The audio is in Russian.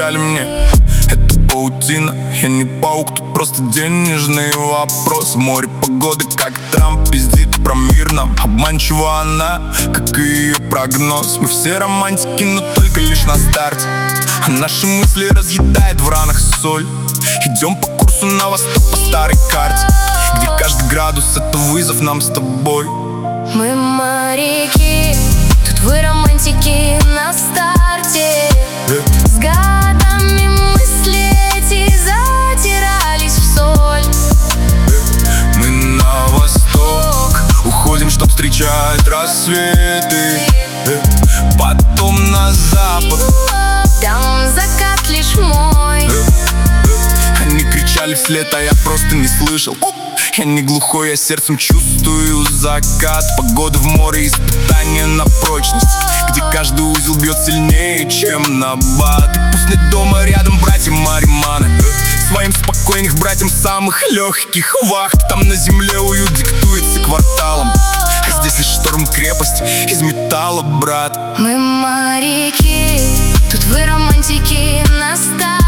кричали мне: это паутина, я не паук, тут просто денежный вопрос. В море погоды, как Трамп пиздит про мир нам. Обманчива она, как и ее прогноз. Мы все романтики, но только лишь на старте. А наши мысли разъедает в ранах соль. Идем по курсу на восток по старой карте, где каждый градус — это вызов нам с тобой. Мы моряки, тут вы романтики на старте. С годами мысли эти затирались в соль. Мы на восток уходим, чтоб встречать рассветы, потом на запад, там закат лишь мой. Они кричали вслед, а я просто не слышал. Я не глухой, я сердцем чувствую закат. Погода в море, испытание на прочность, где каждый узел бьет сильнее, чем набат. И пусть нет дома рядом братья Мариманы, своим спокойных братьям самых легких вахт. Там на земле уют диктуется кварталом, а здесь лишь шторм, крепость из металла, брат. Мы моряки, тут вы романтики на старте.